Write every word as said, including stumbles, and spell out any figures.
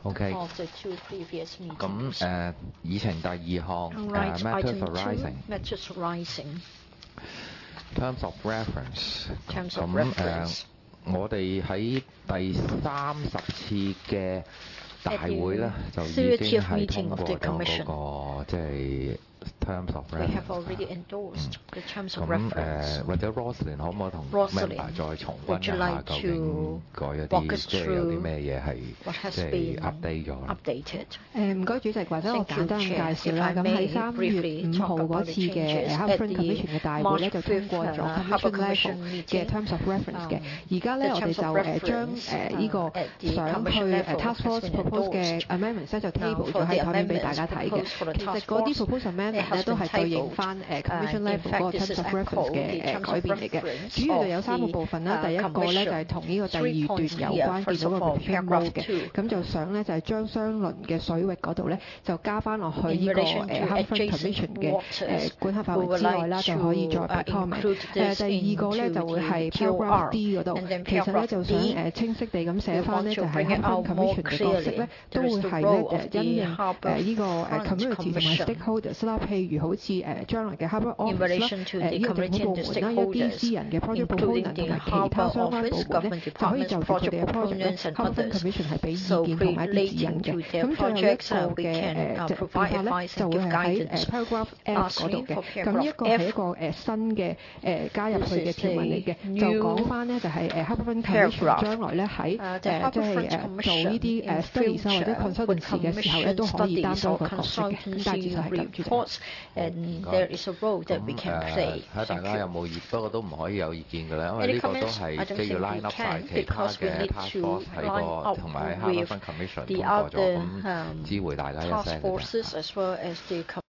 OK。 of the two previous 咁 meetings. 誒，議程第二項 Right, 誒 matters item two, arising matters arising. terms of reference。 Terms of 咁誒 reference.， 我哋喺第三十次嘅大會咧，就已經 thirtieth 係 meeting 通 of 過 the 咗嗰 commission. 個即係 terms of We have reference。 already endorsed the terms of 咁 reference. 誒，或者 Roslyn 可唔可以同 Roslyn, member 再重溫 would 一 you 下 like 究 to 竟嗰一 walk 啲 us 即係有啲 through 咩嘢係 what has 即係 been update 咗？ updated? 誒唔該主席，或者我 Thank you, 簡單咁介 Chair. 紹啦。 If I 咁 may 喺三月 briefly 五 talk 號 about 嗰 the 次嘅 changes 誒 at Harbourfront the Commission 嘅大會 March 咧，就通過 fifth, 咗 uh, Commission Harbour level Commission 嘅 meeting. Terms of Reference 嘅。 Um, 而家咧 the 我哋 terms 就 of 誒將 reference, 誒呢個 uh, at the 上去 commission 誒 level Task has Force been propose 嘅 endorsed. amendments 咧就 Now, table for 咗 the 喺台面俾 amendments 大家睇嘅。 proposed for the 其實 task 嗰啲 force, proposed it amendment咧 has 都 been 係對應 tabled. 翻誒 Uh, Commission in level fact, 嗰個 this Terms is of echoed Reference 嘅 the 誒 terms 改 of 變嚟嘅。 reference 主要就 of 有三個 the 部分啦。 uh, 第一個咧就係 commission. 同呢個第 Three 二段 points 有 here. 關，見 First 到 of 個 all, provision paragraph mode 嘅， two. 咁就想咧就係將相鄰嘅水域嗰度咧就加翻落去 In 呢個 relation 誒 to Harbourfront adjacent Commission 嘅 waters, 誒管轄範 we 圍 would 之外 like 啦，就可以再 to, uh, 俾 comment。 include 誒 this 第二個咧 into 就會 the 係 Q paragraph R. D 嗰度 And，then 其實咧 paragraph 就想 D, 誒清晰地咁 we 寫翻 want 咧， to 就係 bring it Harbourfront out more Commission 嘅角色 clearly. 咧，都 There 會 is the 係 role 咧 of 誒 the 因應 Harbour 誒呢個誒 Front community 同埋 Commission. stakeholders 啦，譬如好似誒將來嘅 Harbour In Office 啦， relation to 誒 the 呢個政 community 府 and the 部門啦，一啲 stakeholders, 私人嘅 project including proponent 同 the 埋其他 Harbour 相關 Office, 部門咧， government 就可以 departments, 就住佢 project 哋嘅 project 咧 proponents and ，Harbourfront others. Commission 係俾意 So 見同埋一啲指引 relating 嘅。 to their 咁最後一 projects, 個 uh, we 嘅 can 誒 uh, 即 provide 變化咧， advice 就 and 會 give 係喺誒 guidance. paragraph F 嗰度 Lastly, 嘅。 for 咁呢一 paragraph 個係一 F, 個誒新嘅誒加入 this 去嘅 is 條文嚟嘅， a 就 new 講翻咧就係誒 Harbourfront Commission paragraph. 將來咧喺 Uh, the 誒即 Harbour 係 Front 誒做 Commission 呢啲 in 誒 studies 啊或者 future would consultancy 嘅時候咧， commission 都可以擔 studies 當 or 一個角色嘅。咁大致就係 consultancy 咁，主席。 reports, and there is a role that we 咁 can 誒 play. 睇下大 Thank 家有 you. 冇意，不過都唔可以有意見㗎啦，因為 Any 呢個都 comments? 係 I don't 即係要 think we line up 晒 can 其他 because we 嘅 need task to force 喺 line 個 up 同埋 with Harbourfront Commission 通 the 過咗， other 咁 um, 知會大家一 task 聲嘅啫。 forces as well as the